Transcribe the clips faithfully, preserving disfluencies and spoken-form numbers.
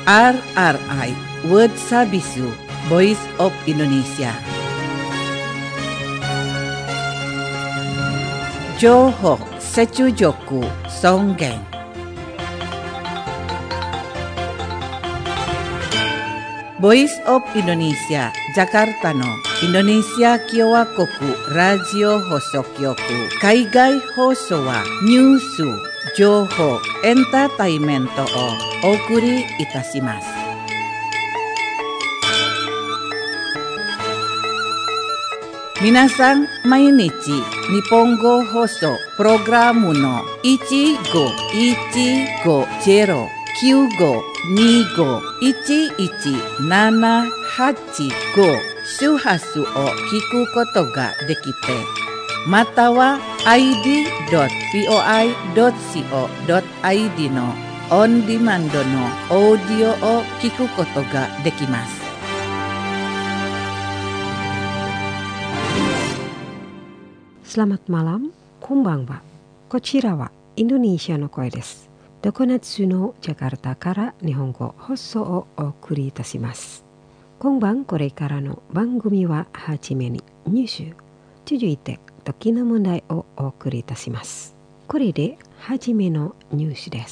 R R I World Sabisu Voice of Indonesia. Johok Secujoku Songgeng. Voice of Indonesia Jakarta no Indonesia Kyowa Koku Radio Hosokyoku Kaigai Hoso wa Nyusu Johok Entertainmento o Okuri Itashimasu. Minasan mainichi Nihongo Hoso Programu no ichi go ichi go zeroきゅうごにごいちいちななはちご周波数を聞くことができて、または アイディードットブイオアイドットシーオードットアイディー のオンディマンドのオーディオを聞くことができます。 Selamat malam, konbanwa. こちらはインドネシアの声です。どこなつのジャカルタから日本語放送をお送りいたします。今晩これからの番組ははじめにニュース、続いて時の問題をお送りいたします。これではじめのニュースです。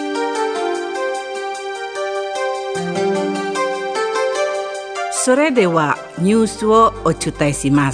それではニュースをお伝えします。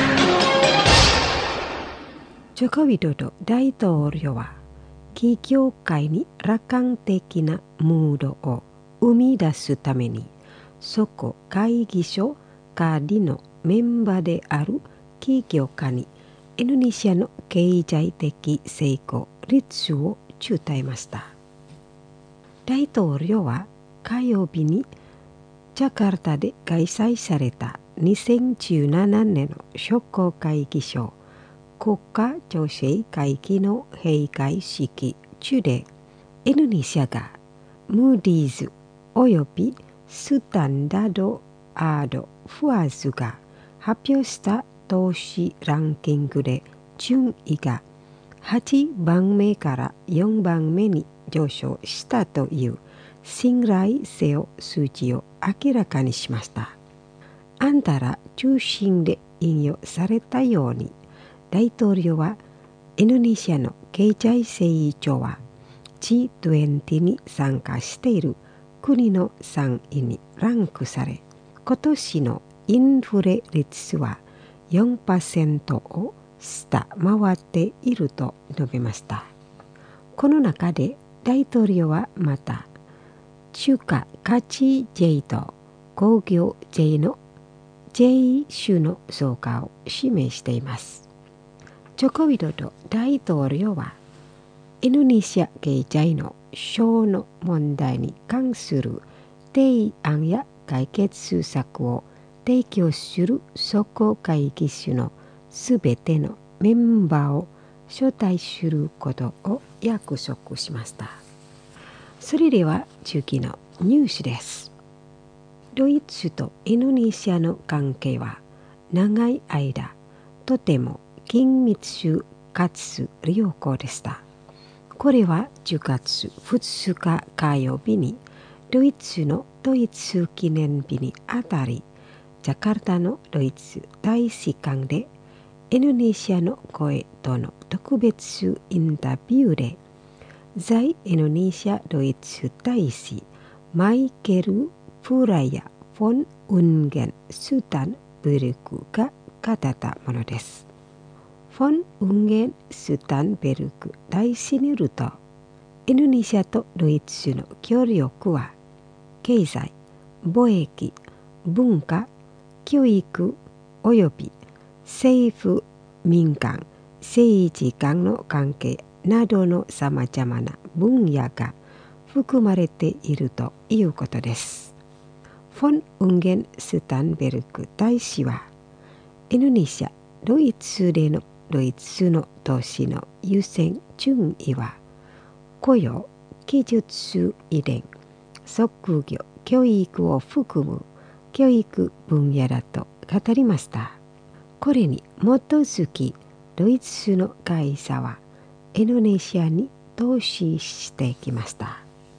ジョコウィドド大統領は企業界に楽観的なムードを生み出すために、そこ会議所カーディのメンバーである企業家にインドネシアの経済的成功率を伝えました。大統領は火曜日にジャカルタで開催されたにせんじゅうななねんの商工会議所国家女性会議の閉会式中で、インドネシアがムーディーズおよびスタンダード・アード・フアーズが発表した投資ランキングで順位がはちばんめからよんばんめに上昇したという信頼性数字を明らかにしました。あんたら中心で引用されたように、大統領はインドネシアの経済成長は ジーにじゅう に参加している国のさんいにランクされ、今年のインフレ率は よんパーセント を下回っていると述べました。この中で大統領はまた、中華価値税と工業税の税収の増加を示しています。ジョコウィドド大統領はインドネシア経済の小の問題に関する提案や解決策を提供する商工会議所のすべてのメンバーを招待することを約束しました。それでは次のニュースです。ドイツとインドネシアの関係は長い間とても緊密かつ良好でした。これはじゅうがつふつか火曜日にドイツのドイツ記念日にあたり、ジャカルタのドイツ大使館でインドネシアの声との特別インタビューで、在インドネシアドイツ大使マイケル・プラヤ・フォン・ウンゲン・スタンブルクが語ったものです。フォン・ウンゲン・スタンベルク大使によると、インドネシアとドイツの協力は経済、貿易、文化、教育および政府、民間、政治間の関係などのさまざまな分野が含まれているということです。フォン・ウンゲン・スタンベルク大使は、インドネシア、ドイツでのドイツの投資の優先順位は雇用、技術遺伝、職業、教育を含む教育分野だと語りました。これに基づき、ドイツの会社はインドネシアに投資してきました。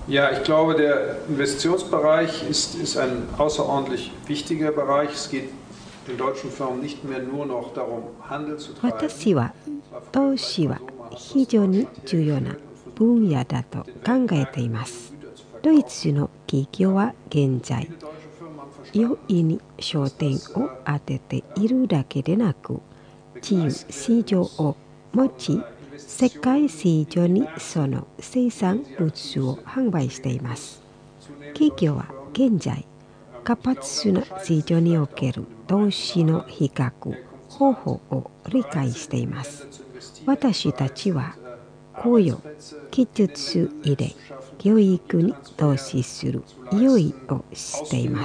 Ja, ich glaube, der Investitionsbereich ist, ist ein außerordentlich wichtiger Bereich. Es geht den deutschen Firmen nicht mehr nur noch darum, Handel zu treiben. 私は投資は非常に重要な分野だと考えています。ドイツの企業は現在、容易に焦点を当てているだけでなく、自由市場を持ち、世界市場にその生産物を販売しています。企業は現在、活発な市場における投資の比較方法を理解しています。私たちは雇用、技術入れ、教育に投資する用意をしています。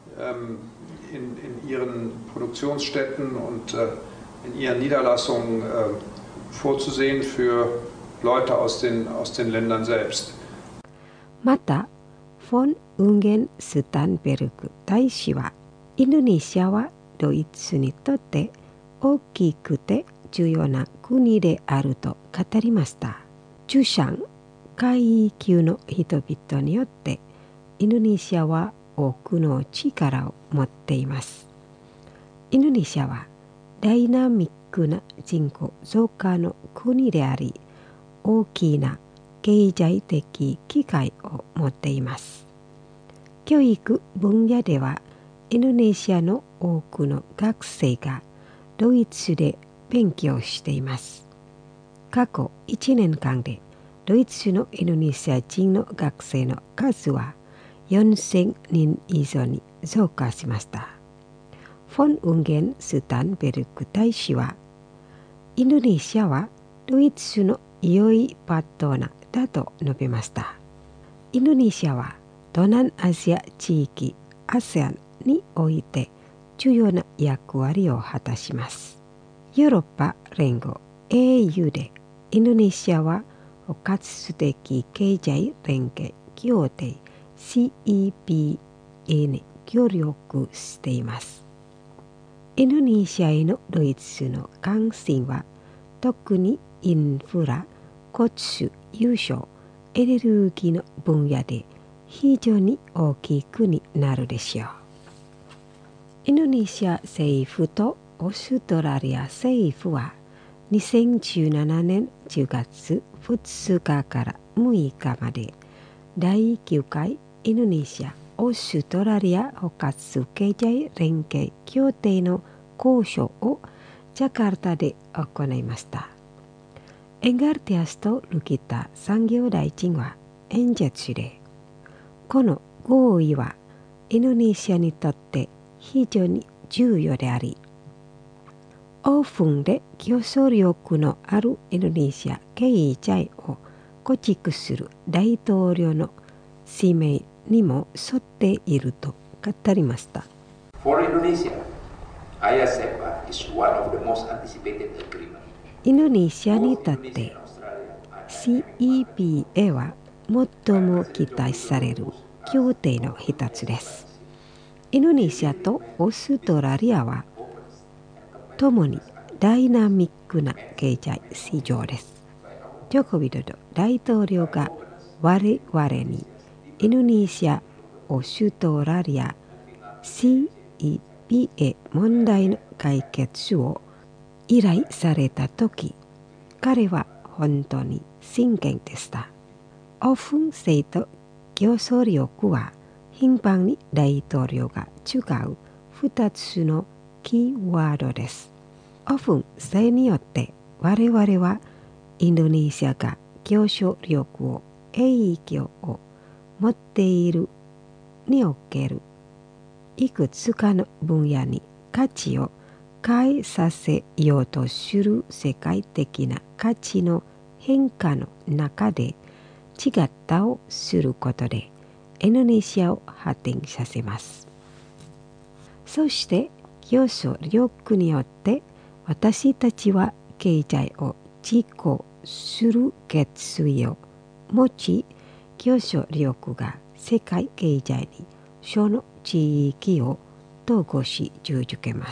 In, in ihren Produktionsstätten und äh, in ihren Niederlassungen äh, vorzusehen für Leute aus den, aus den Ländern selbst. また、フォン・ウンゲン・スタンベルグ大使は、インドネシアはドイツにとって大きくて重要な国であると語りました。中産階級の人々によってインドネシアは多くの力を持っています。インドネシアはダイナミックな人口増加の国であり、大きな経済的機会を持っています。教育分野では、インドネシアの多くの学生がドイツで勉強しています。過去いちねんかんで、ドイツのインドネシア人の学生の数はよんせんにん以上に増加しました。フォン・ウンゲン・スタンベルク大使は、インドネシアはドイツの良いパートナーだと述べました。インドネシアは東南アジア地域 アセアン において重要な役割を果たします。ヨーロッパ連合 エーユー でインドネシアは包括的経済連携協定 シーイーピーエー に協力しています。インドネシアへのドイツの関心は特にインフラ、交通、輸送、エネルギーの分野で非常に大きくなるでしょう。インドネシア政府とオーストラリア政府はにせんじゅうななねんじゅうがつふつかからむいかまでだいきゅうかいインドネシア・オーストラリア包括経済連携協定の交渉をジャカルタで行いました。エンガルティアスとルキタ産業大臣は演説で、この合意はインドネシアにとって非常に重要であり、オープンで競争力のあるインドネシア経済を構築する大統領の使命にも沿っていると語りました。 For Indonesia,アイエスエフ is one of the most anticipated agreements. インドネシアにとって シーイーピーエー は最も期待される協定の一つです。インドネシアとオーストラリアは共にダイナミックな経済市場です。ジョコビドド大統領が我々にインドネシア、オーストラリア シーイーピーエー 問題の解決を依頼されたとき、彼は本当に真剣でした。オープン性と競争力は頻繁に大統領が使うふたつのキーワードです。オープン性によって我々はインドネシアが競争力を影響を持っているにおけるいくつかの分野に価値を変えさせようとする世界的な価値の変化の中で違ったをすることでインドネシアを発展させます。そして競争力によって私たちは経済を実行する決意を持ち、競争力が世界経済にその地域を統合し続けます。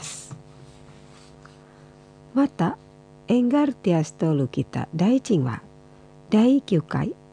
また、エンガルティアスとルキタ大臣は、だいきゅうかい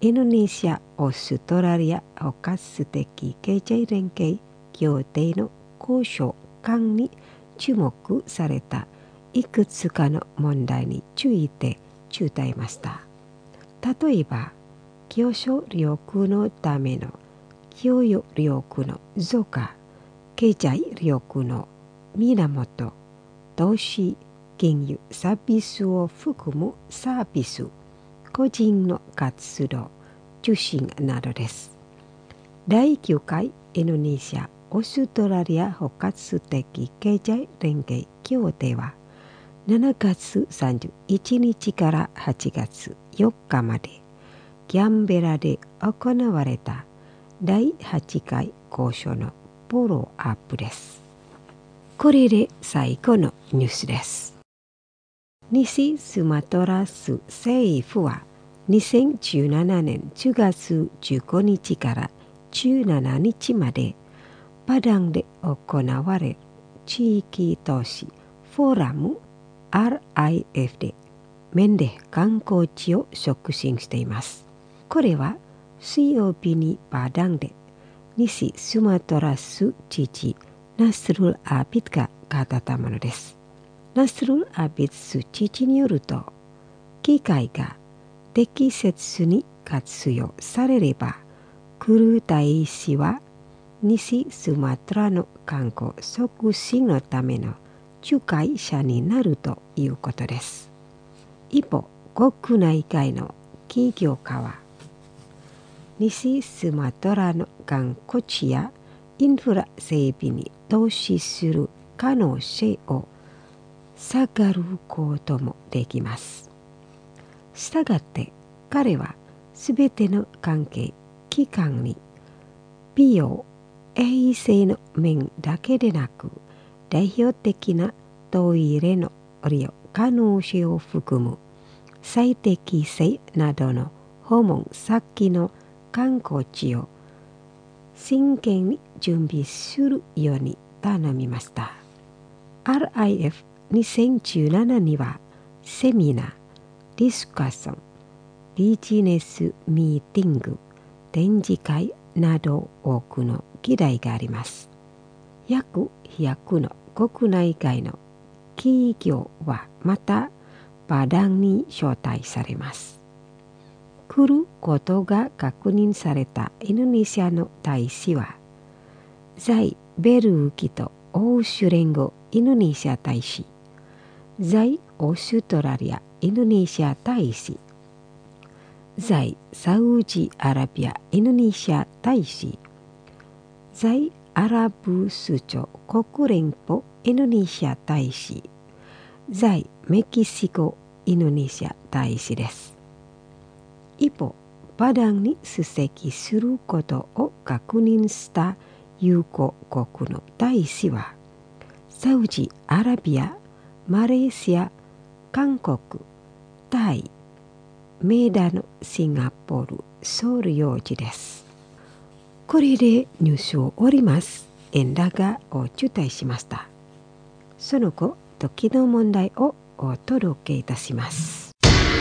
インドネシア・オーストラリア包括的経済連携協定の交渉間に注目されたいくつかの問題について伝えました。例えば、競争力のための供与力の増加、経済力の源、投資、金融サービスを含むサービス、個人の活動、受信などです。だいきゅうかいインドネシア・オーストラリア包括的経済連携協定はしちがつさんじゅういちにちからはちがつよっかまでキャンベラで行われただいはちかい交渉のフォローアップです。これで最後のニュースです。西スマトラ州政府はにせんじゅうななねんじゅうがつじゅうごにちからじゅうしちにちまでパダンで行われる地域都市フォーラム アールアイエフ で面で観光地を促進しています。これは水曜日にパダンで西スマトラ州知事ナスルル・アビドが語ったものです。ナスルル・アビド州知事によると、機械が適切に活用されれば、クルー大使は西スマトラの観光促進のための仲介者になるということです。一方、国内外の企業家は、西スマトラの観光地やインフラ整備に投資する可能性を下がることもできます。したがって彼はすべての関係機関に美容・衛生の面だけでなく代表的なトイレの利用可能性を含む最適性などの訪問先の観光地を真剣に準備するように頼みました。アールアイエフにせんじゅうななにはセミナー、ディスカッション、ビジネスミーティング、展示会など多くの議題があります。約ひゃくの国内外の企業はまたパダンに招待されます。来ることが確認されたインドネシアの大使は、在ベルギーと欧州連合インドネシア大使、在オーストラリアインドネシア大使、在サウジアラビアインドネシア大使、在アラブ首長国連邦インドネシア大使、在メキシコインドネシア大使です。一方、パダンに出席することを確認した友好国の大使は、サウジアラビア、マレーシア、韓国、タイ、メダのシンガポール、総領事です。これでニュースを終わります。円高を中退しました。その後、時の問題をお届けいたします。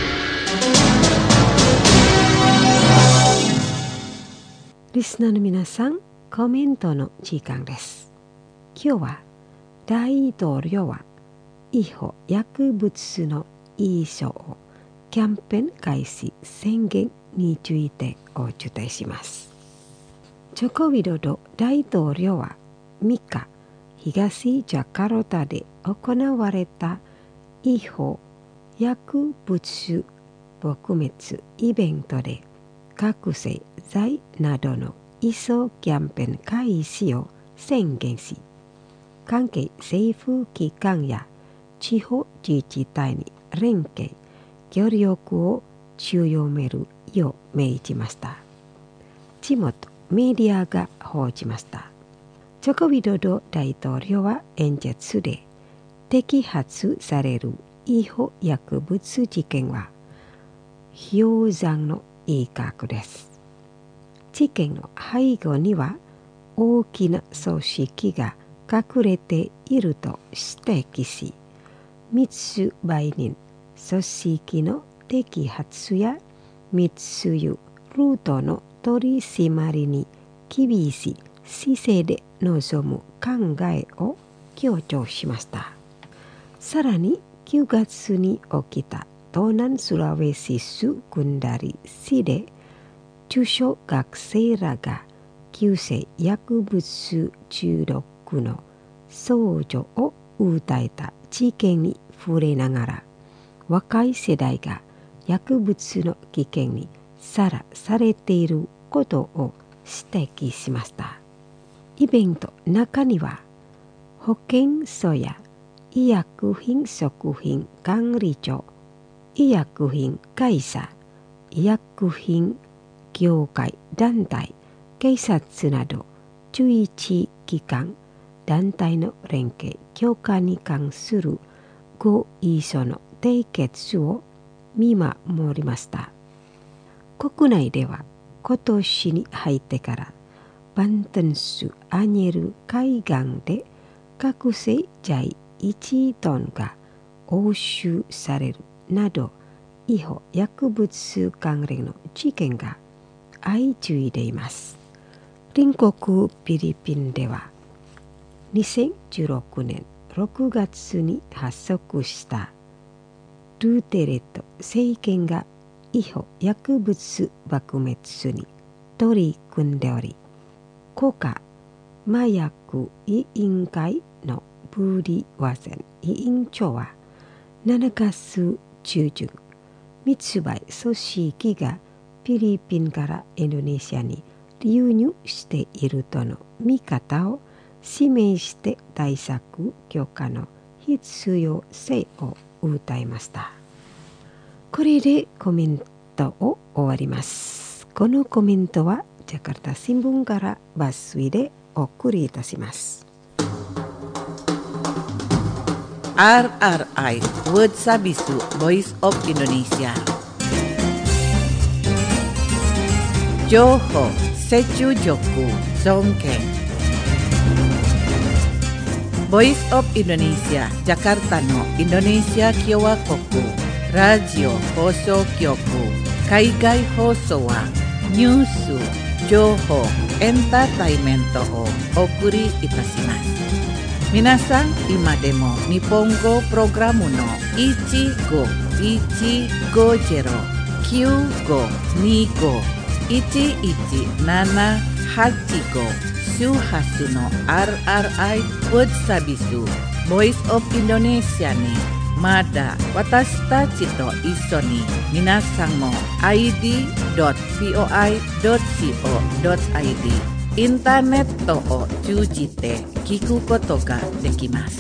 リスナーの皆さん、コメントの時間です。今日は大統領は違法薬物の依存をキャンペーン開始宣言についてお伝えします。ジョコウィドド大統領はみっか、東ジャカルタで行われた違法薬物撲滅イベントで覚醒剤などの移送キャンペーン開始を宣言し、関係政府機関や地方自治体に連携、協力を強めるよう命じました。地元メディアが報じました。ジョコウィドド大統領は演説で、摘発される違法薬物事件は氷山の一角です。事件の背後には大きな組織が隠れていると指摘し、密売人組織の摘発や密輸ルートの取り締まりに厳しい姿勢で臨む考えを強調しました。さらにきゅうがつに起きた東南スラウェシ州クダリ市で中小学生らが急性薬物中毒の相助を訴えた事件に触れながら、若い世代が薬物の危険にさらされていることを指摘しました。イベント中には保健所や医薬品食品管理庁、医薬品会社、医薬品業界団体、警察などじゅういち機関団体の連携強化に関する合意書の締結を見守りました。国内では今年に入ってからバンタンスアニェル海岸で覚醒剤いちトンが押収されるなど違法薬物関連の事件が相次いでいます。隣国フィリピンではにせんじゅうろくねんろくがつに発足したドゥテレト政権が違法薬物撲滅に取り組んでおり、国家麻薬委員会のブリワゼン委員長はしちがつ中旬、密売組織がフィリピンからインドネシアに流入しているとの見方を示して対策強化の必要性を訴えました。これでコメントを終わります。このコメントはジャカルタ新聞から抜粋でお送りいたします。 アールアールアイ Word Sabisu Voice of Indonesia 情報、セチュジョク、ゾンケン Voice of Indonesia ジャカルタのインドネシア共和国ラジオ放送局海外放送はニュース、情報、エンターテイメントをお送りいたします。皆さん今でも日本語プログラムのいちごいちごゼロ きゅうごにご いちいちななはちご 周波数の アールアールアイ Word Sabisu Voice of Indonesia にまだ私たちと一緒に皆さんも アイディードットビーオーアイドットコードットアイディー インターネットを通じて聞くことができます。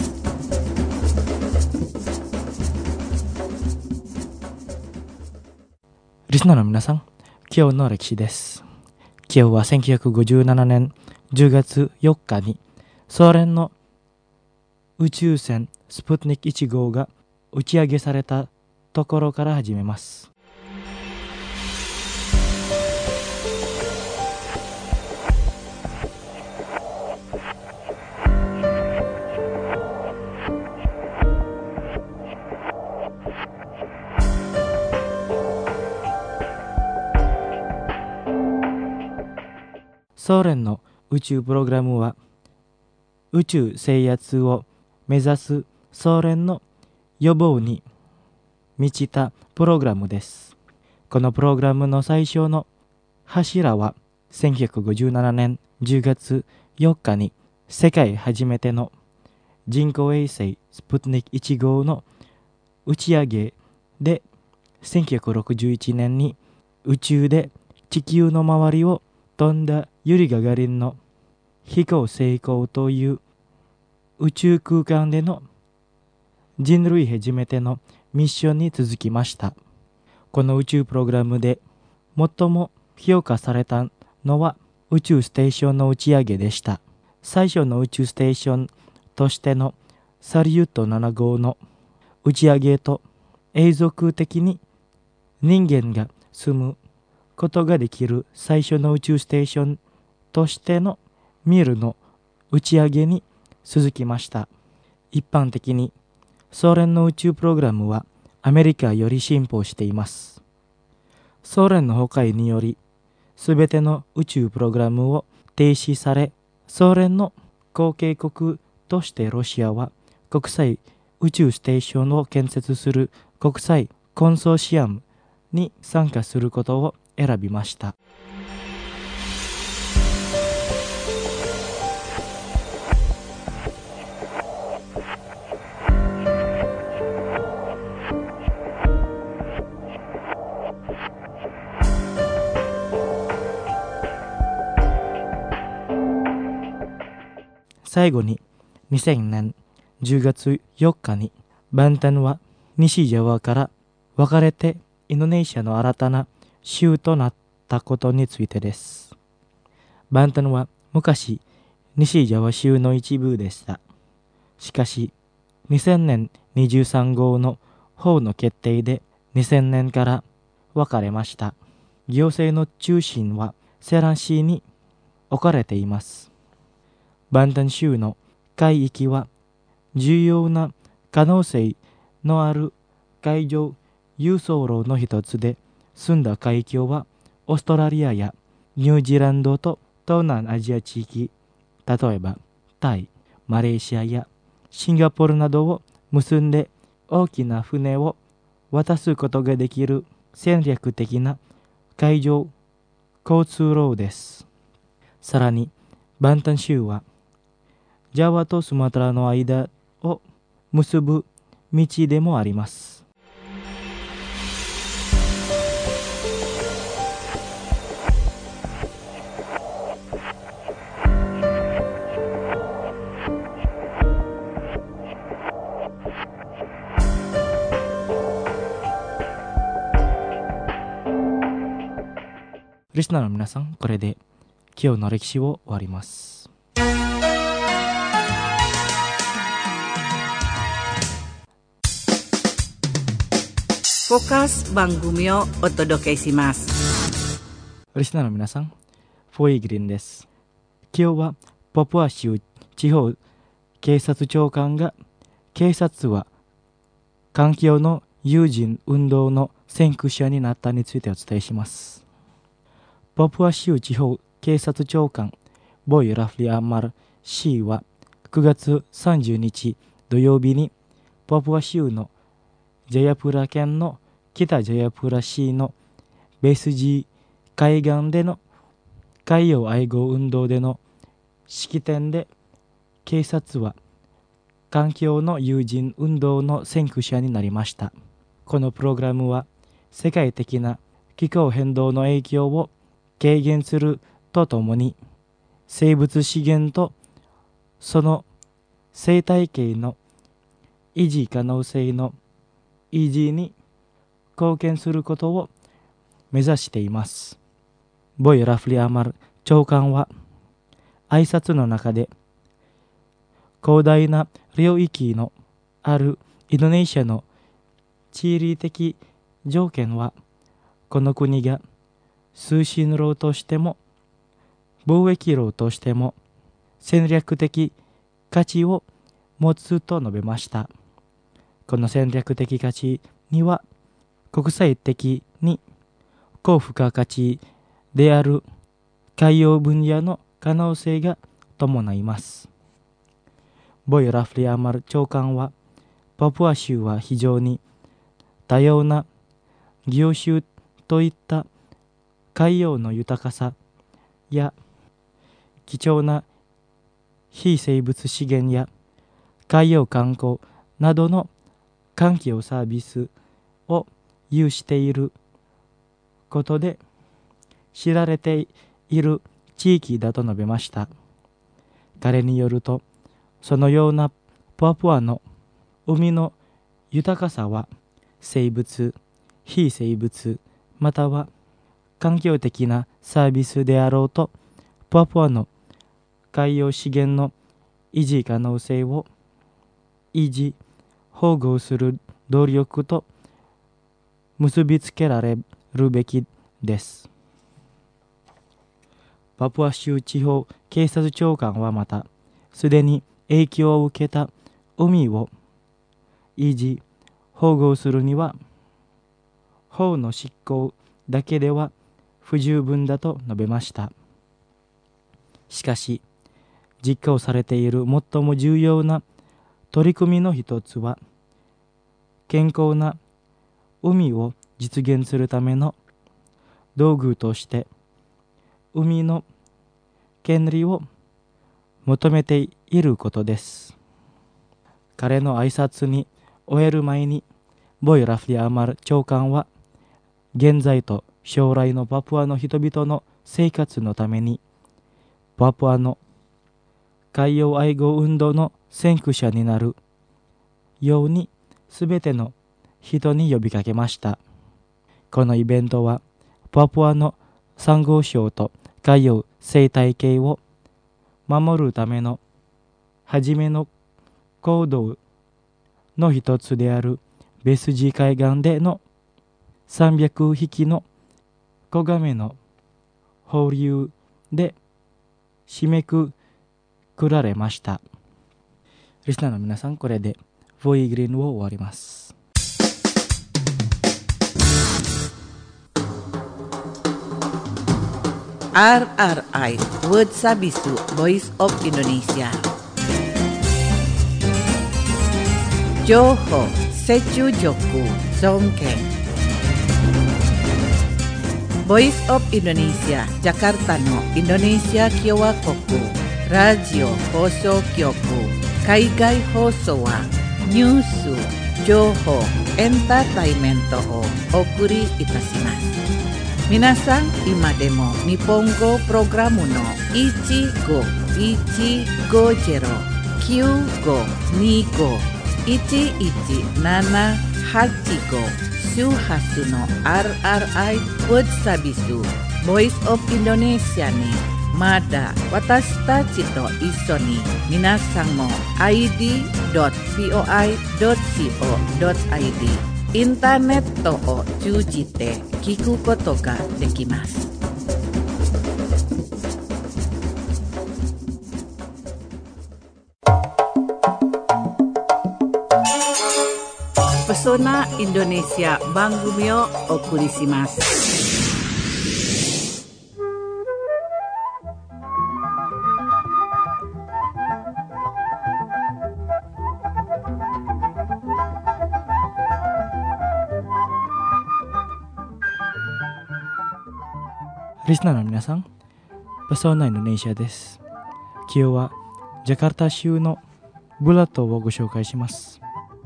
リスナーの皆さん、今日の歴史です。今日はせんきゅうひゃくごじゅうななねんじゅうがつよっかにソ連の宇宙船スプートニクいち号が打ち上げされたところから始めます。ソ連の宇宙プログラムは宇宙制圧を目指すソ連の予防に満ちたプログラムです。このプログラムの最初の柱はせんきゅうひゃくごじゅうななねんじゅうがつよっかに世界初めての人工衛星スプートニクいち号の打ち上げで、せんきゅうひゃくろくじゅういちねんに宇宙で地球の周りを飛んだユリ・ガガリンの飛行成功という宇宙空間での人類初めてのミッションに続きました。この宇宙プログラムで最も評価されたのは宇宙ステーションの打ち上げでした。最初の宇宙ステーションとしてのサリュートなな号の打ち上げと永続的に人間が住むことができる最初の宇宙ステーションとしてのミルの打ち上げに続きました。一般的にソ連の宇宙プログラムはアメリカより進歩しています。ソ連の崩壊によりすべての宇宙プログラムを停止され、ソ連の後継国としてロシアは国際宇宙ステーションを建設する国際コンソーシアムに参加することを選びました。最後ににせんねんじゅうがつよっかにバンタンは西ジャワから分かれてインドネシアの新たな州となったことについてです。バンタンは昔西ジャワ州の一部でした。しかしにせんねんにじゅうさんごうの法の決定でにせんねんから分かれました。行政の中心はセラン市に置かれています。バンタン州の海域は重要な可能性のある海上輸送路の一つで、澄んだ海峡はオーストラリアやニュージーランドと東南アジア地域、例えばタイ、マレーシアやシンガポールなどを結んで大きな船を渡すことができる戦略的な海上交通路です。さらにバンタン州はジャワとスマトラの間を結ぶ道でもあります。リスナーの皆さん、これで今日の歴史を終わります。 フォーカス番組をお届けします。 リスナーの皆さん、フォイグリンです。今日はパプア州地方警察長官が警察は環境の友人運動の先駆者になったについてお伝えします。パプア州地方警察長官ボイ・ラフリ・アマル氏はくがつさんじゅうにち土曜日にパプア州のジャヤプラ県の北ジャヤプラ市のベスジー海岸での海洋愛護運動での式典で、警察は環境の友人運動の先駆者になりました。このプログラムは世界的な気候変動の影響を軽減するとともに、生物資源とその生態系の維持可能性の維持に貢献することを目指しています。ボイ・ラフリ・アマル長官は挨拶の中で、広大な領域のあるインドネシアの地理的条件は、この国が通信路としても貿易路としても戦略的価値を持つと述べました。この戦略的価値には国際的に高付加価値である海洋分野の可能性が伴います。ボイ・ラフリ・アマル長官は、パプア州は非常に多様な業種といった海洋の豊かさや貴重な非生物資源や海洋観光などの環境サービスを有していることで知られている地域だと述べました。彼によると、そのようなパプアの海の豊かさは生物、非生物、または環境的なサービスであろうと、パプアの海洋資源の維持可能性を維持、保護する努力と結びつけられるべきです。パプア州地方警察長官はまた、すでに影響を受けた海を維持、保護するには、法の執行だけでは不十分だと述べました。しかし、実行されている最も重要な取り組みの一つは、健康な海を実現するための道具として海の権利を求めていることです。彼の挨拶に終える前に、ボイ・ラフィア・アマル長官は、現在と将来のパプアの人々の生活のために、パプアの海洋愛護運動の先駆者になるように、すべての人に呼びかけました。このイベントは、パプアのサンゴ礁と海洋生態系を守るための初めの行動の一つであるベスジ海岸でのさんびゃくひきの子亀の放流で締めくくられました。リスナーの皆さん、これでボイグリーンを終わります。 アールアールアイ Word Sabisu Voice of Indonesia 情報、接中辱、尊敬 Voice of Indonesia Jakarta のインドネシア共和国ラジオ放送局海外放送はニュース、情報、エンターテイメントをお送りいたします。皆さん、今でも日本語プログラムのいちごいちごゼロ きゅうごにご いちいちななはちご 周波数の アールアールアイ Word Sabisu Voice of Indonesia にまだ私たちと一緒に皆さんも アイディードットポイドットコドットアイディー インターネットを通じて聞くことができます。Pesona Indonesia 番組をお送りします。 リスナーの皆さん、ペソナインドネシアです。今日はジャカルタ州のブラトをご紹介します。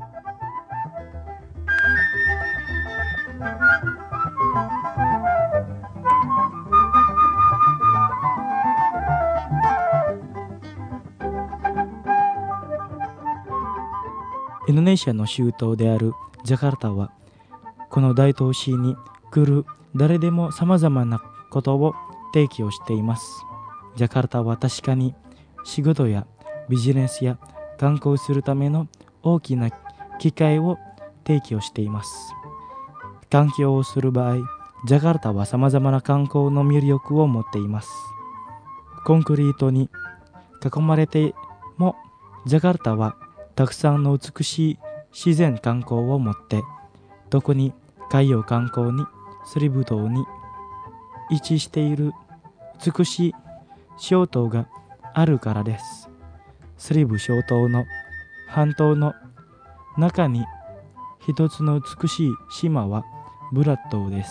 インドネシアの首都であるジャカルタは、この大都市に来る誰でも様々なことを提供しています。ジャカルタは確かに仕事やビジネスや観光するための大きな機会を提供しています。環境をする場合、ジャカルタは様々な観光の魅力を持っています。コンクリートに囲まれても、ジャカルタはたくさんの美しい自然観光を持って、特に海洋観光にスリブ島に位置している美しい小島があるからです。スリブ小島の半島の中に一つの美しい島はブラッ島です。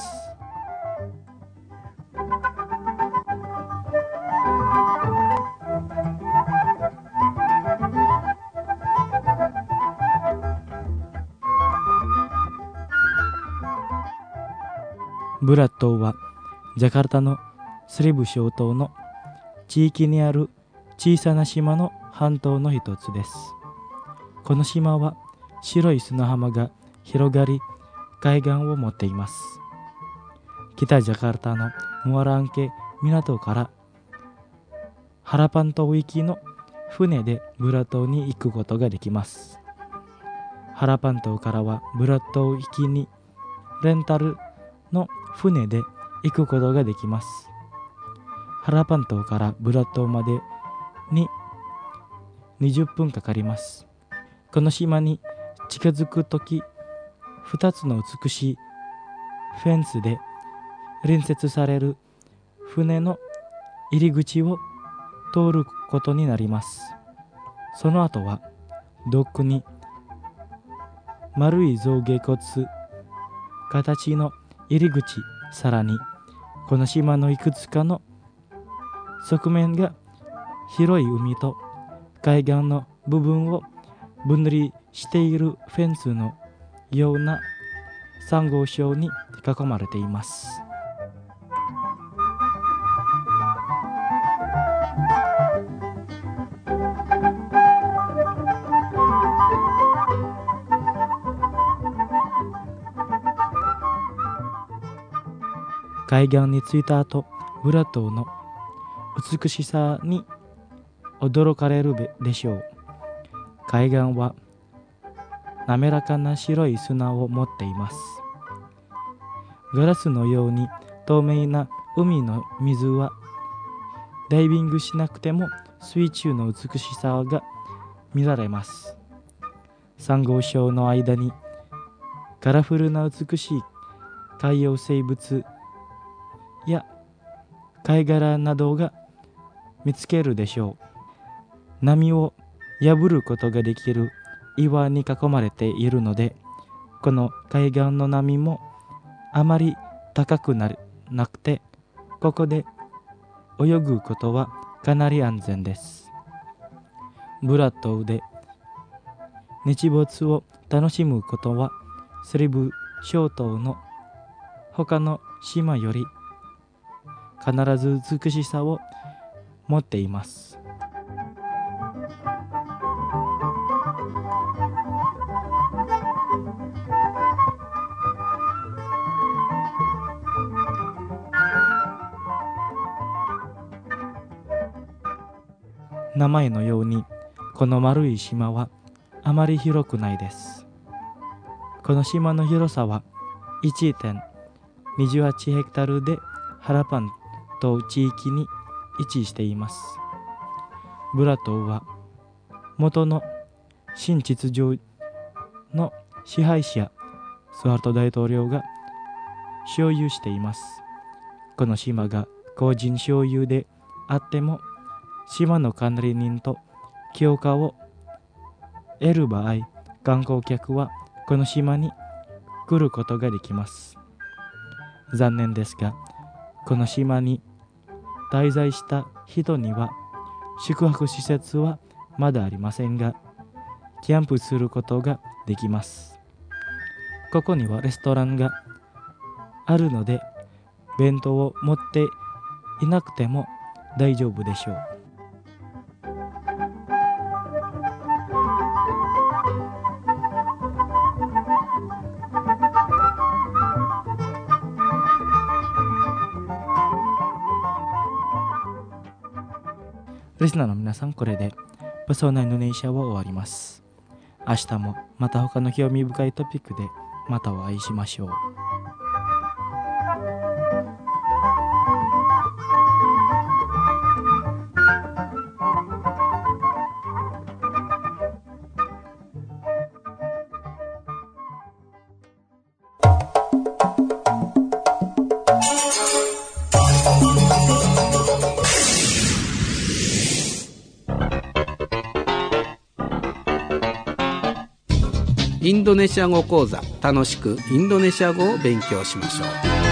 ブラッ島はジャカルタのスリブ小島の地域にある小さな島の半島の一つです。この島は白い砂浜が広がり、海岸を持っています。北ジャカルタのムアランケ港からハラパン島行きの船でブラッ島に行くことができます。ハラパン島からはブラッ島行きにレンタルの船で行くことができます。ハラパン島からブラッ島までににじゅっぷんかかります。この島に近づくとき、ふたつの美しいフェンスで隣接される船の入り口を通ることになります。その後はドックに丸い象牙骨形の入り口、さらにこの島のいくつかの側面が広い海と海岸の部分を分離しているフェンスのようなサンゴ礁に囲まれています。海岸に着いた後、ブラ島の美しさに驚かれるでしょう。海岸は滑らかな白い砂を持っています。ガラスのように透明な海の水はダイビングしなくても水中の美しさが見られます。サンゴ礁の間にカラフルな美しい海洋生物や貝殻などが見つけるでしょう。波を破ることができる岩に囲まれているので、この海岸の波もあまり高くなくて、ここで泳ぐことはかなり安全です。ブラ島で日没を楽しむことはスリブ諸島の他の島より必ず美しさを持っています。名前のように、この丸い島はあまり広くないです。この島の広さは いちてんにじゅうはち ヘクタールでハラパン島地域に位置しています。ブラ島は元の新秩序の支配者スワルト大統領が所有しています。この島が個人所有であっても、島の管理人と許可を得る場合、観光客はこの島に来ることができます。残念ですが、この島に滞在した人には宿泊施設はまだありませんが、キャンプすることができます。ここにはレストランがあるので、弁当を持っていなくても大丈夫でしょう。リスナーの皆さん、これでパソナインドネシアは終わります。明日もまた他の興味深いトピックでまたお会いしましょう。 インドネシア語講座、楽しくインドネシア語を勉強しましょう。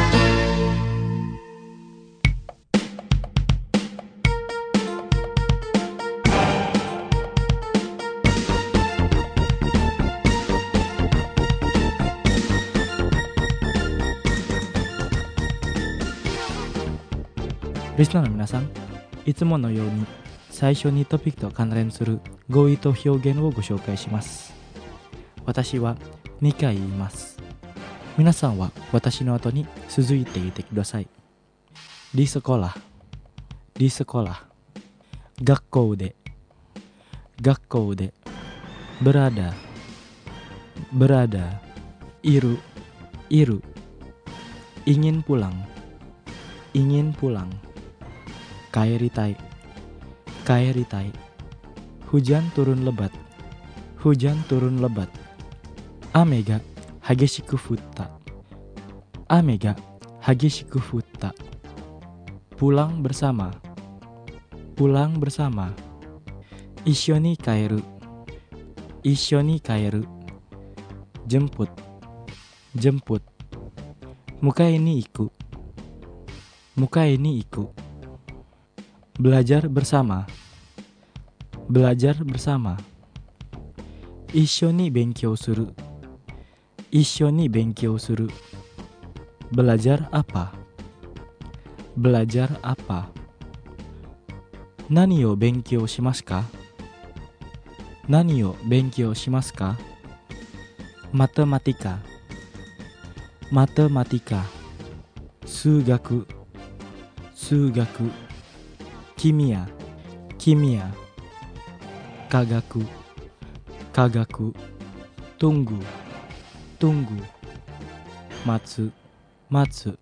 リスナーの皆さん、いつものように最初にトピックと関連する語彙と表現をご紹介します。私はにかい言います。皆さんは私の後に続いて言ってください。di sekolah, di sekolah, 学校で、学校で、berada, berada, いる、いる、ingin pulang, ingin pulang, kaeritai, kaeritai, hujan turun lebat, hujan turun lebat.雨が激しく降った。雨が Hagishiku futta. Pulang bersama. Pulang bersama. Issho ni kaeru. Issho ni kaeru. Jemput. Jemput. Mukai ni iku. Mukai ni iku. Belajar bersama. Belajar bersama. Issho ni benkyou suru. Issho ni benkyou suru. Belajar apa? Belajar apa? Nani o benkyou shimasu ka? Nani o benkyou shimasu ka? Matematika. Matematika. Sugaku. Sugaku. Kimia. Kimia. Kagaku. Kagaku. Tunggu. Tunggu. Matsu. Matsu.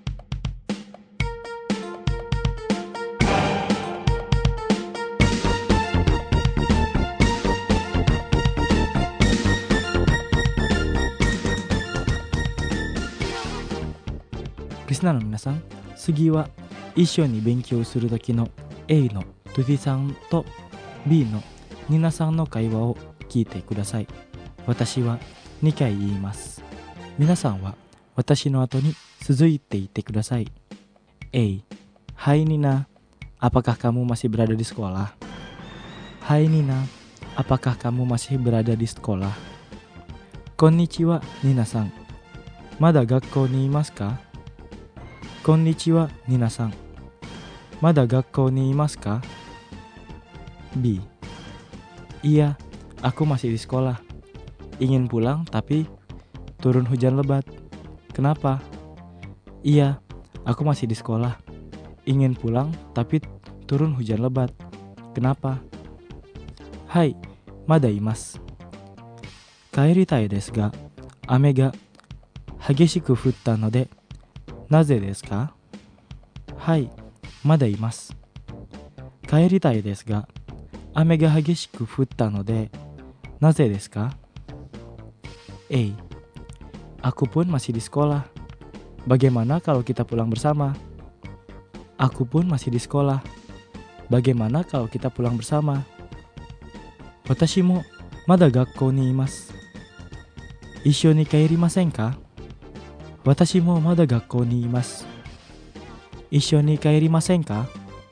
Listenerの皆さん、次は一緒に勉強する時の A のトゥティさんと B のニナさんの会話を聞いてください。私はにかい言います。皆さんは私の後に続いていってください。A. Hai Nina, apakah kamu masih berada di sekolah? Hai Nina, apakah kamu masih berada di sekolah? Konnichiwa, Nina-san. Mada gakkou ni imasu ka? Konnichiwa, Nina-san. Mada gakkou ni imasu ka? B. Iya, aku masih di sekolah. Ingin pulang tapi turun hujan lebat. Kenapa? Iya, aku masih di sekolah. Ingin pulang tapi turun hujan lebat. Kenapa? Hai, mada imasu. Kaeritai desu ga, ame ga hageshiku futta node, naze desu ka? Hai, mada imasu. Kaeritai desu ga, ame ga hageshiku futta node, naze desu ka? A. Aku pun masih di sekolah. Bagaimana kalau kita pulang bersama? Aku pun masih di sekolah. Bagaimana kalau kita pulang bersama? Watashi mo mada gakkou ni imasu. Issho ni kaerimasen ka? Watashi mo mada gakkou ni imasu. Issho ni kaerimasen ka?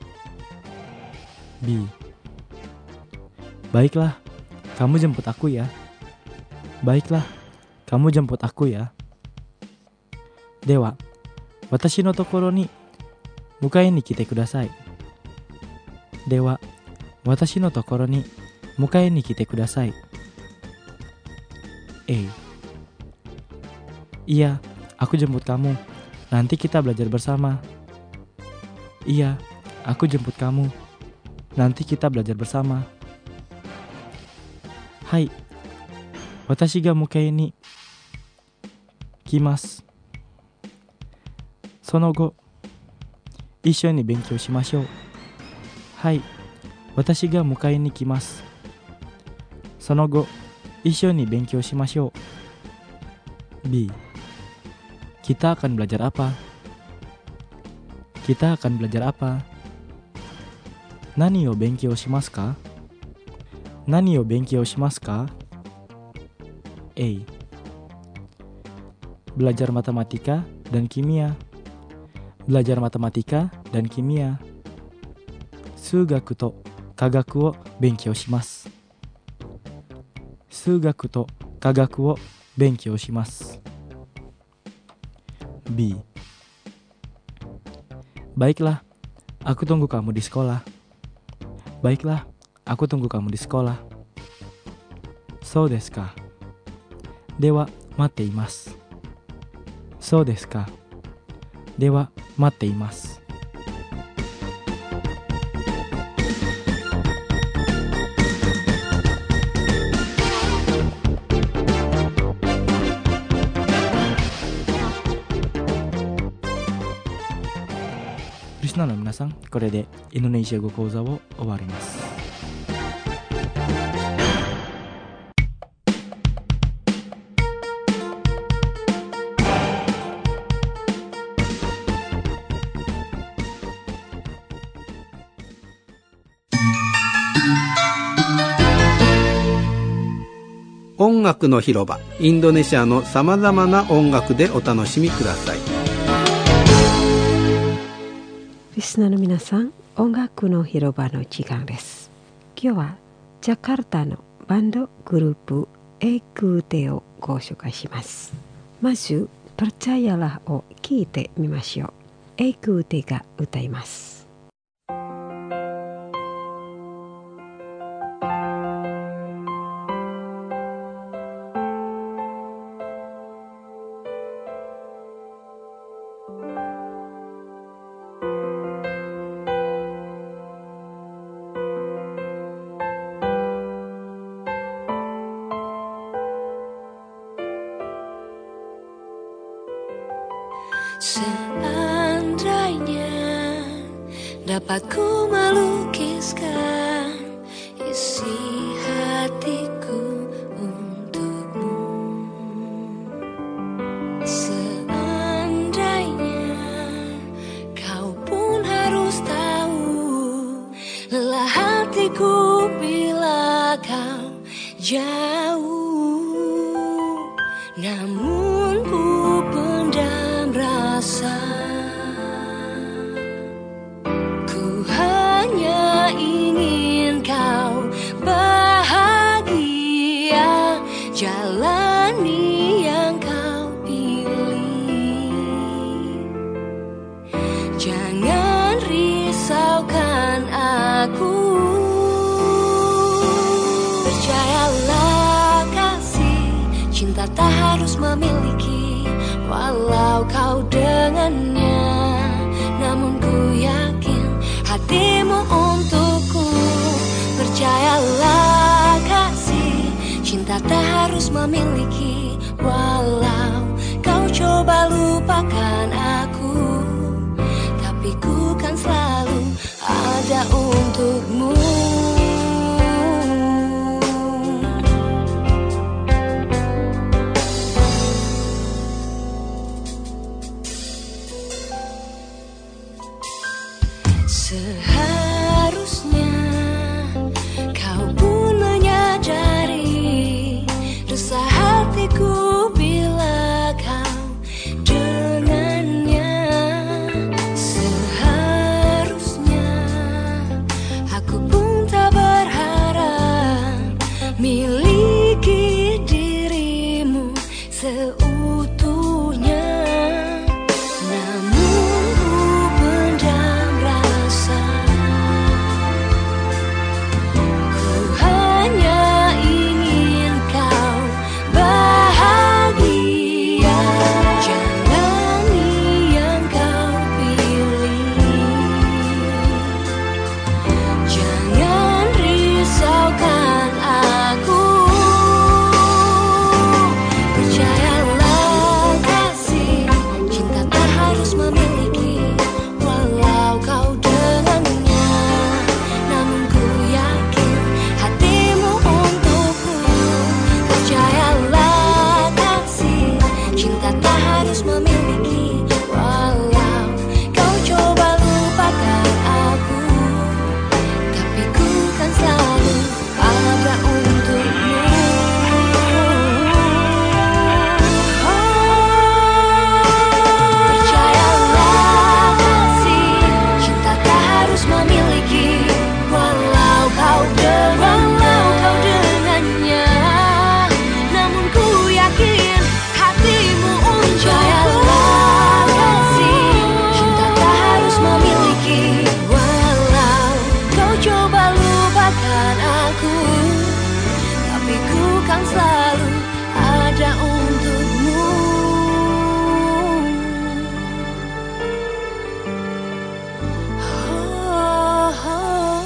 B. Baiklah, kamu jemput aku ya. Baiklah, kamu jemput aku ya. Dewa, watashi no tokoro ni mukai ni kite kudasai. Dewa, watashi no tokoro ni mukai ni kite kudasai. A. Iya, aku jemput kamu. Nanti kita belajar bersama. Iya, aku jemput kamu. Nanti kita belajar bersama. Hai, watashi ga mukai ni kimasu. Sono go, issho ni benkyou shimashou. Hai, watashi ga mukai ni kimasu. Sono go, issho ni benkyou shimashou. B. Kita akan belajar apa? Kita akan belajar apa? Nani o benkyou shimasu ka? Nani o benkyou shimasu ka? A. Belajar matematika dan kimia. Belajar matematika dan kimia. Sugaku to kagaku o benkyou shimasu. Sugaku to kagaku o benkyou shimasu. B. Baiklah, aku tunggu kamu di sekolah. Baiklah, aku tunggu kamu di sekolah. So desu ka? Dewa, matte imasu. So desu ka? Dewa, matte imasu. Listenerの皆さん、これでインドネシア語講座を終わります。 音楽の広場、インドネシアのさまざまな音楽でお楽しみください。 リスナーの皆さん、音楽の広場の時間です。今日はジャカルタのバンドグループエクーテをご紹介します。まずPercayalahを聞いてみましょう。エクーテが歌います。 Seandainya dapat ku melukiskan isi hatiku untukmu, seandainya kau pun harus tahu lelah hatiku bila kau jauh, namun ku pendam rasa. Ku hanya ingin kau bahagia, jalani yang kau pilih. Jangan risaukan aku. Percayalah kasih, cinta tak harus memiliki, walau kau dengannya, namun ku yakin hatimu untukku. Percayalah kasih, cinta tak harus memiliki, walau kau coba lupakan aku, tapi ku kan selalu ada untukmu. Seharusnya kau pun menyadari resah hatiku bila kau dengannya. Seharusnya aku pun tak berharap miliki dirimu seutuhnya, namun ku pendam rasa. Ku hanya ingin kau bahagia, jalani yang kau pilih. Jangan risaukan aku. Percayalah kasih, cinta tak harus memiliki, walau kau dengannya, namun ku yakin hatimu untukku. Percayalah kasih, cinta tak harus memiliki, walau kau coba lupakan aku, tapi ku kan selalu ada untukmu. Percayalah kasih, cinta tak harus memiliki, walau kau dengan walau kau dengannya, namun ku yakin hatimu untukku. Percayalah kasih, cinta tak harus memiliki, walau kau coba lupakan aku, tapi ku kan selalu ada untukmu. Oh, oh.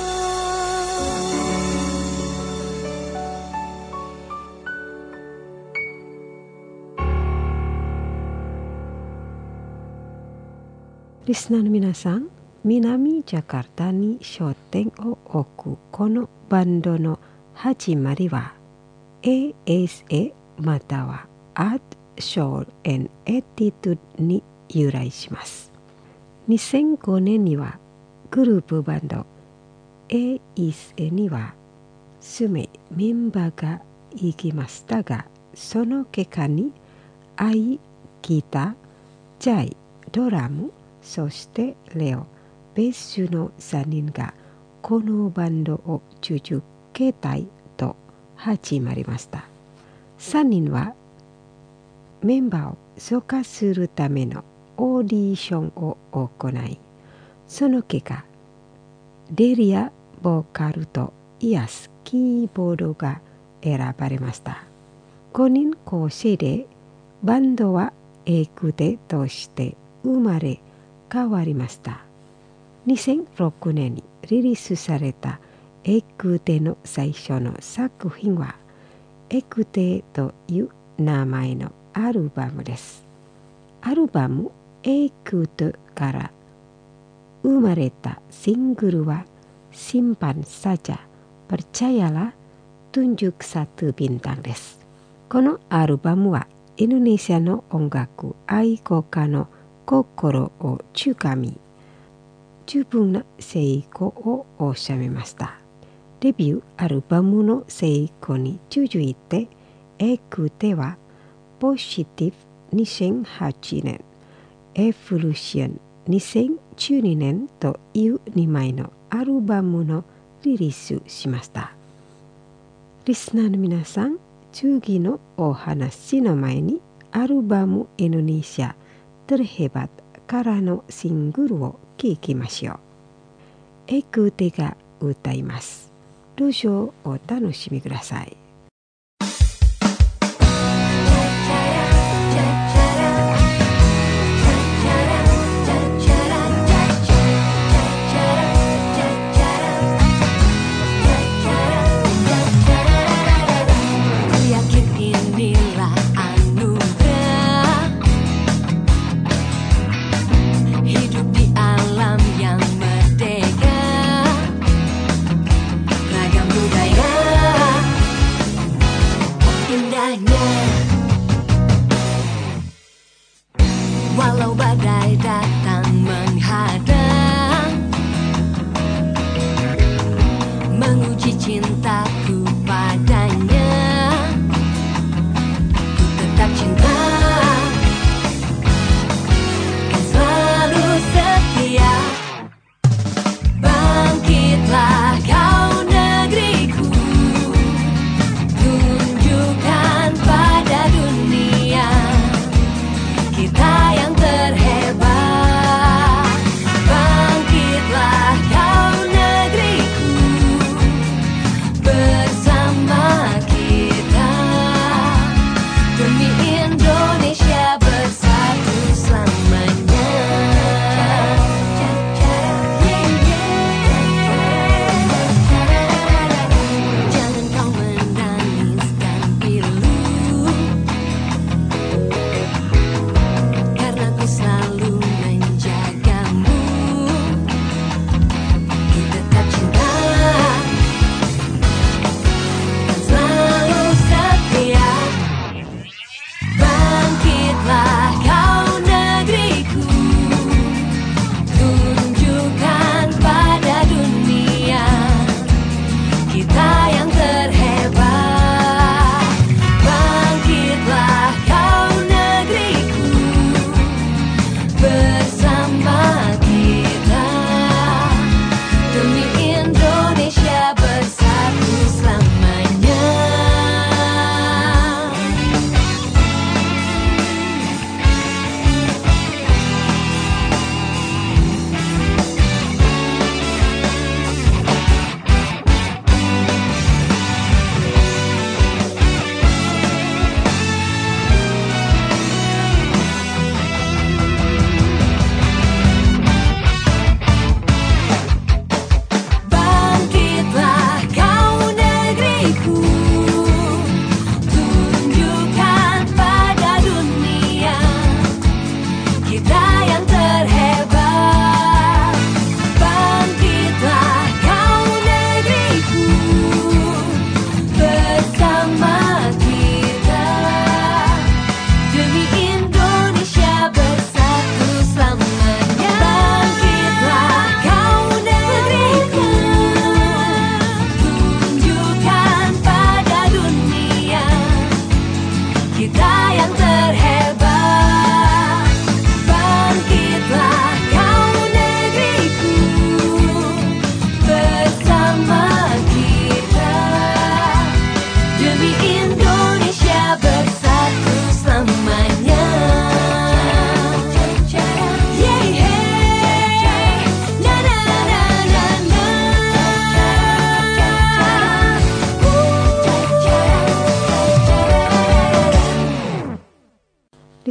Listener の皆さん、南ジャカルタに焦点を置くこのバンドの始まりは エーエスエー または Art, Soul and Attitude に由来します。にせんごねんにはグループバンド エーエスエー には数名メンバーがいきましたが、その結果に愛、ギター、ジャイ、ドラム、そしてレオ、ベースのさんにんがこのバンドを続けたいと始まりました。さんにんはメンバーを紹介するためのオーディションを行い、その結果、デリア、ボーカルとイアス、キーボードが選ばれました。ごにん構成でバンドはエクテとして生まれ変わりました。にせんろくねんにリリースされたエクテの最初の作品はエクテという名前のアルバムです。アルバムエクテから生まれたシングルはSimpan Saja Percayalah Tunjuk Satu Bintangです。このアルバムはインドネシアの音楽愛好家の心をつかみ、十分な成功を収めました。デビューアルバムの成功に続いて、エクテはポジティブにせんはちねん、エボリューションにせんじゅうにねんというにまいのアルバムのリリースしました。リスナーの皆さん、次のお話の前にアルバムインドネシアTerhebatからのシングルを聴きましょう。エクテが歌います。どうぞお楽しみください。 Budaya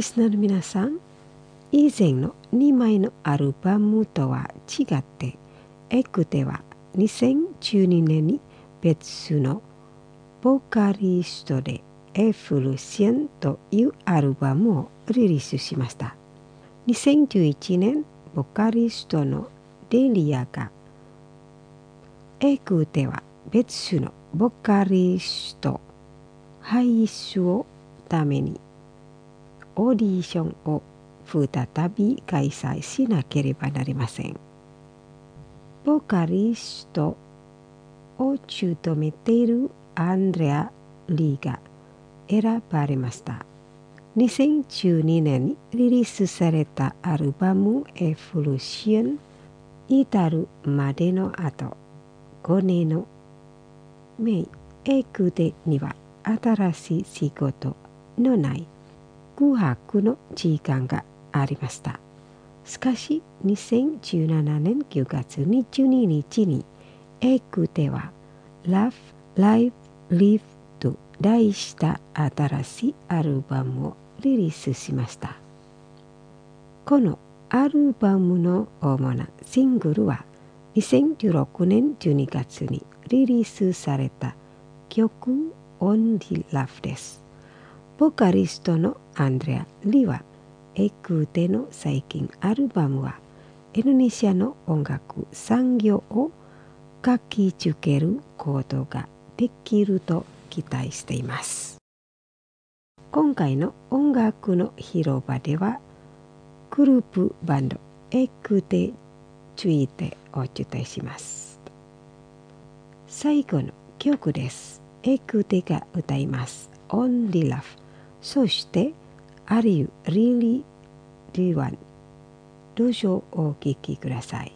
リスナーの皆さん、以前のにまいのアルバムとは違って、エクテはにせんじゅうにねんに別のボーカリストでエフルシエンというアルバムをリリースしました。にせんじゅういちねん、ボーカリストのデリアがエクテは別のボーカリスト輩出をためにオーディションを再び開催しなければなりません。ボーカリストを務めているアンドレア・リーが選ばれました。にせんじゅうにねんにリリースされたアルバムエフルシオンに至るまでの後、ごねんのメイエクテには新しい仕事のない空白の時間がありました。しかしにせんじゅうななねんくがつにじゅうににちにエクテは Love, Live, Live と題した新しいアルバムをリリースしました。このアルバムの主なシングルはにせんじゅうろくねんじゅうにがつにリリースされた曲 Only Love です。ボーカリストのアンドレア・リはエクテの最近アルバムはインドネシアの音楽産業を活気づけることができると期待しています。今回の音楽の広場ではグループバンドエクテについてお伝えします。最後の曲です。エクテが歌います Only Love。そしてAre you really the one？ どうぞお聴きください。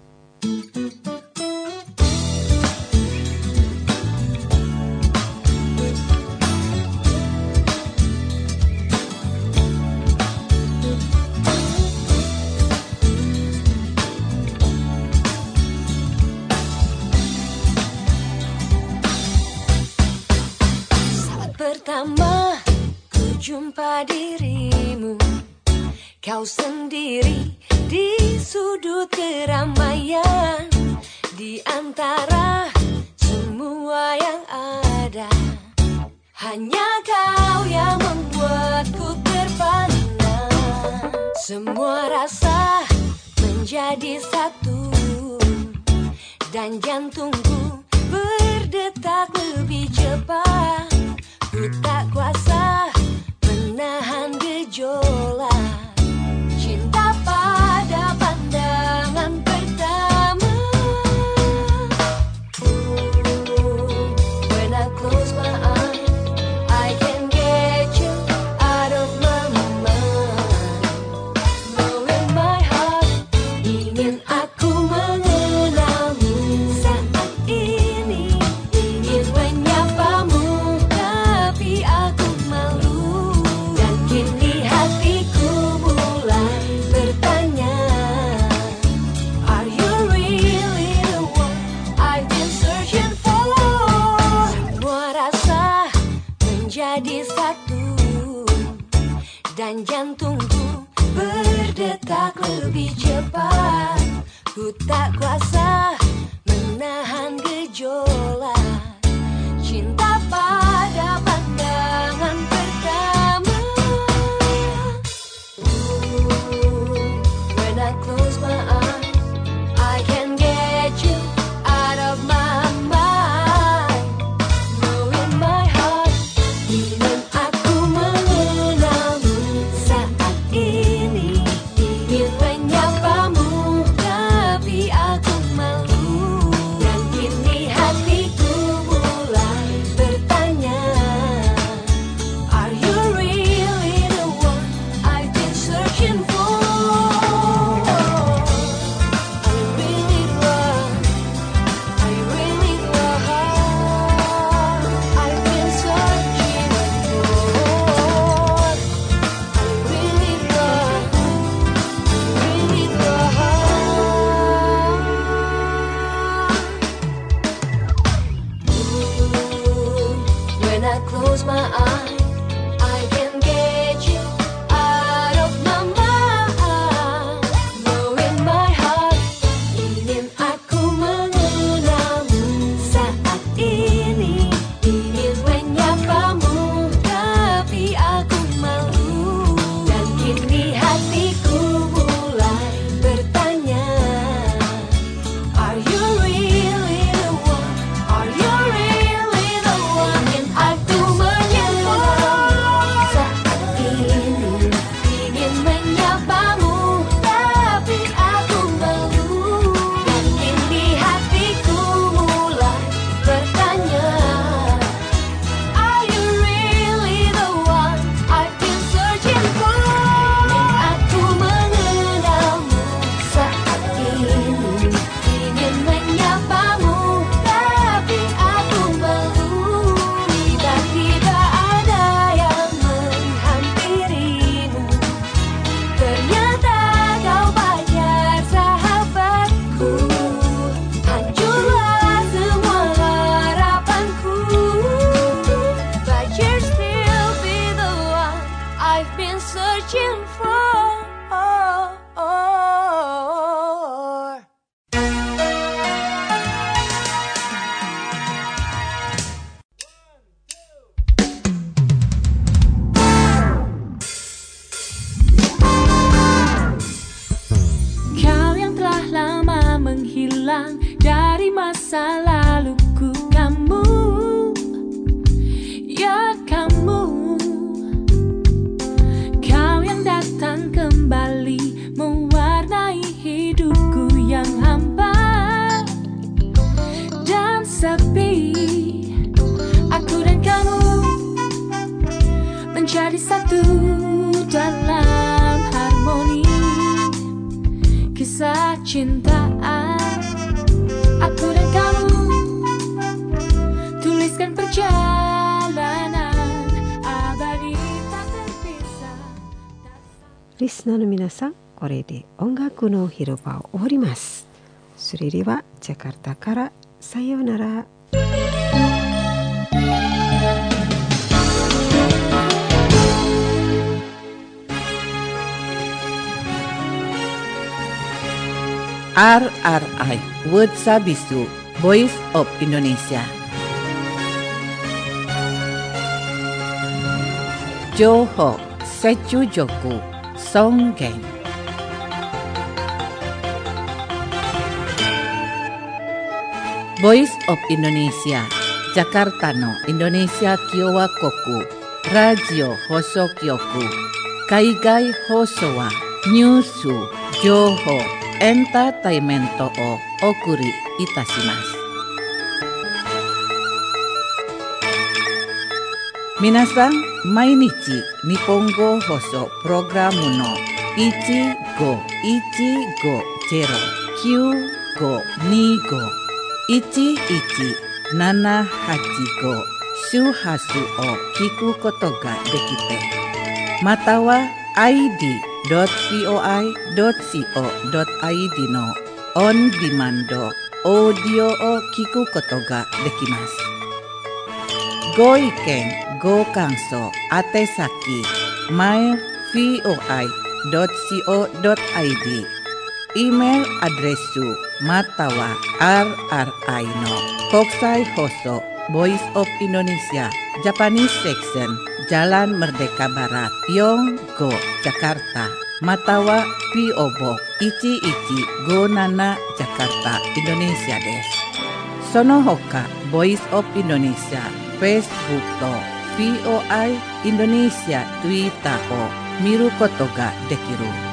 Saat pertama ku jumpa dirimu, kau sendiri di sudut keramaian, di antara semua yang ada. Hanya kau yang membuatku terpana. Semua rasa menjadi satu, dan jantungku berdetak lebih cepat. Ku tak kuasa menahan gejolak cinta pada pandangan pertama. When I close my eyes, I can get you out of my mind. Knowing my heart, ingin aku mengenalmu. Saat ini ingin menyapamu, tapi aku malu. Dan kini hatiku mulai bertanya, are you really the one I've been searching for? Semua rasa menjadi satu, dan jantungku berdetak lebih cepat. Ku tak kuasa menahan gejolak cinta pada pandangan pertama. When I close my eyes, I can get you out of my mind. Knowing my heart, ingin aku mengenalmu. Saat ini ingin menyapamu, tapi aku malu. Dan kini hatiku bisa menghilang dari masa laluku. Kamu, ya kamu, kau yang datang kembali mewarnai hidupku yang hampa dan sepi. Aku dan kamu menjadi satu dalam harmoni kisah cintaan. Aku dan kamu tuliskan perjalanan abadi tak terpisah. リスナーの皆さん、これで音楽の広場を終わります。それではジャカルタからさようなら。 R R I Word Sabisu Voice of Indonesia. Johor Secujoku Songgeng. Voice of Indonesia Jakarta no Indonesia Kiowa Koku Radio Hosokyoku Kaigai Hosowa Nyusu Johor Entertainment o okuri itashimasu. Minasan, mainichi Nihongo Hoso Programu no ichi go ichi go zero kyu go ni go ichi ichi nana hachi go shuhasu o kiku koto ga dekite. Mata wa I D dot voi dot co dot i d のオンディマンドオーディオを聞くことができます。ご意見ご感想宛先 マイル voi dot co dot i d イメールアドレスまたは アールアールアイ の国際放送 Voice of Indonesia Japanese Section Jalan Merdeka Barat Yonggo Jakarta Matawa P O Box ichi ichi go nana Jakarta Indonesia desu. Sono hoka Voice of Indonesia Facebook と V O I Indonesia Twitter を見ることができる。